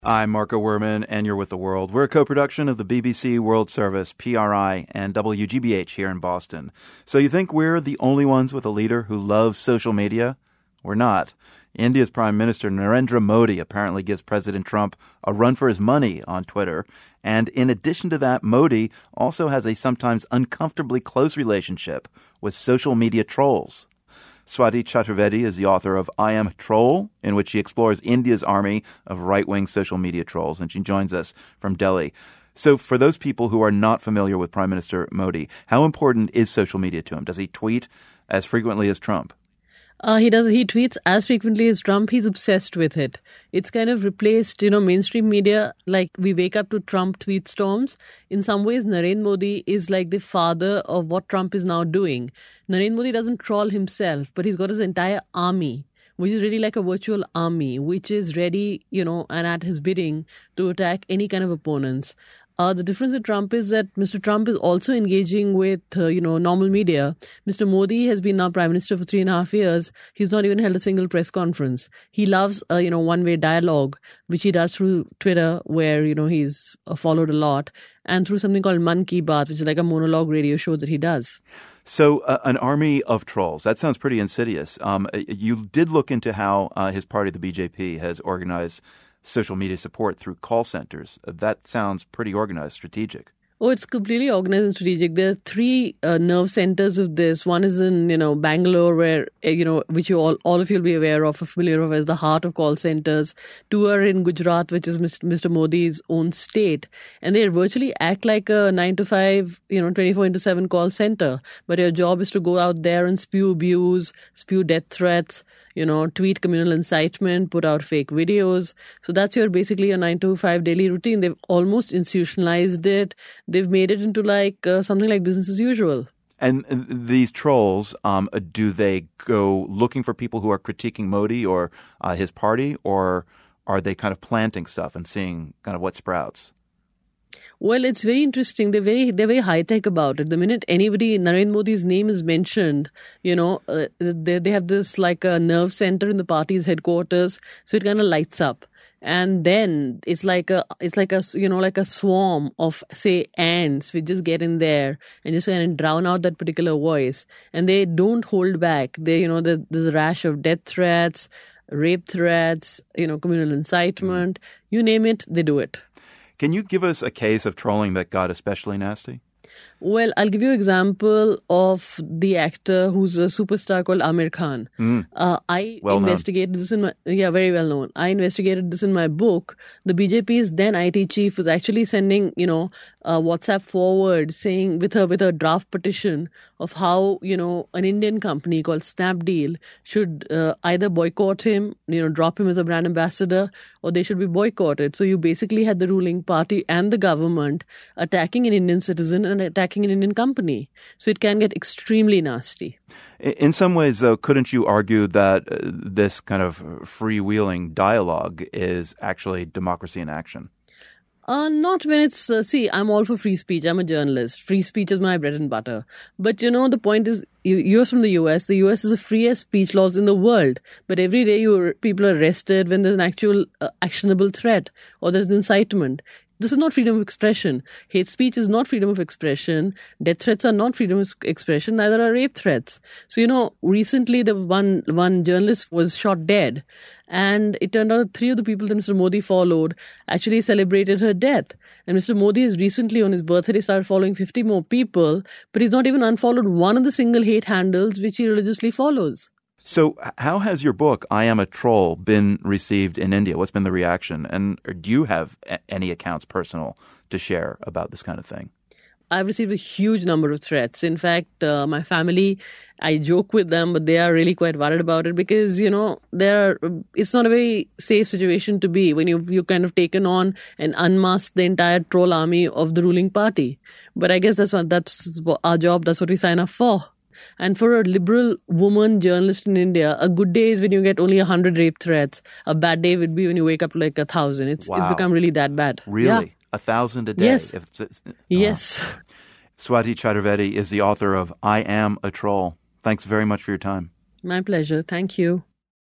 I'm Marco Werman, and you're with The World. We're a co-production of the BBC World Service, PRI, and WGBH here in Boston. So you think we're the only ones with a leader who loves social media? We're not. India's Prime Minister Narendra Modi apparently gives President Trump a run for his money on Twitter. And in addition to that, Modi also has a sometimes uncomfortably close relationship with social media trolls. Swati Chaturvedi is the author of I Am a Troll, in which she explores India's army of right-wing social media trolls, and she joins us from Delhi. So for those people who are not familiar with Prime Minister Modi, how important is social media to him? Does he tweet as frequently as Trump? He does. He tweets as frequently as Trump. He's obsessed with it. It's kind of replaced, mainstream media. Like, we wake up to Trump tweet storms. In some ways, Narendra Modi is like the father of what Trump is now doing. Narendra Modi doesn't troll himself, but he's got his entire army, which is really like a virtual army, which is ready, and at his bidding to attack any kind of opponents. The difference with Trump is that Mr. Trump is also engaging with, normal media. Mr. Modi has been now Prime Minister for 3.5 years. He's not even held a single press conference. He loves, one-way dialogue, which he does through Twitter, where, he's followed a lot, and through something called Man Ki Baat, which is like a monologue radio show that he does. So an army of trolls, that sounds pretty insidious. You did look into how his party, the BJP, has organized social media support through call centers. That sounds pretty organized, strategic. Oh, it's completely organized and strategic. There are three nerve centers of this. One is in, Bangalore, where, which you all of you will be aware of or familiar of as the heart of call centers. Two are in Gujarat, which is Mr. Modi's own state. And they virtually act like a 9 to 5, 24/7 call center. But your job is to go out there and spew abuse, spew death threats, tweet communal incitement, put out fake videos. So that's basically a 9 to 5 daily routine. They've almost institutionalized it. They've made it into something like business as usual. And these trolls, do they go looking for people who are critiquing Modi or his party, or are they kind of planting stuff and seeing kind of what sprouts? Well, it's very interesting. They're very high tech about it. The minute Narendra Modi's name is mentioned, they have this like a nerve center in the party's headquarters, so it kind of lights up. And then it's like a swarm of, say, ants which just get in there and just kind of drown out that particular voice. And they don't hold back. There's a rash of death threats, rape threats, communal incitement, you name it, they do it. Can you give us a case of trolling that got especially nasty? Well, I'll give you an example of the actor who's a superstar called Aamir Khan. Investigated this very well known. I investigated this in my book. The BJP's then IT chief was actually sending, WhatsApp forward saying with a draft petition of how, an Indian company called Snapdeal should either boycott him, drop him as a brand ambassador, or they should be boycotted. So you basically had the ruling party and the government attacking an Indian citizen and attacking an Indian company. So it can get extremely nasty. In some ways, though, couldn't you argue that this kind of freewheeling dialogue is actually democracy in action? Not when it's, I'm all for free speech. I'm a journalist. Free speech is my bread and butter. But, the point is, you're from the US. The US is the freest speech laws in the world. But every day people are arrested when there's an actual actionable threat or there's incitement. This is not freedom of expression. Hate speech is not freedom of expression. Death threats are not freedom of expression. Neither are rape threats. So, recently the one journalist was shot dead. And it turned out 3 of the people that Mr. Modi followed actually celebrated her death. And Mr. Modi has recently, on his birthday, started following 50 more people. But he's not even unfollowed one of the single hate handles which he religiously follows. So how has your book, I Am a Troll, been received in India? What's been the reaction? And do you have any accounts personal to share about this kind of thing? I've received a huge number of threats. In fact, my family, I joke with them, but they are really quite worried about it because, it's not a very safe situation to be when you've kind of taken on and unmasked the entire troll army of the ruling party. But I guess that's our job. That's what we sign up for. And for a liberal woman journalist in India, a good day is when you get only 100 rape threats. A bad day would be when you wake up to 1,000. It's become really that bad. Really? Yeah. 1,000 a day? Yes. Yes. Swati Chaturvedi is the author of I Am a Troll. Thanks very much for your time. My pleasure. Thank you.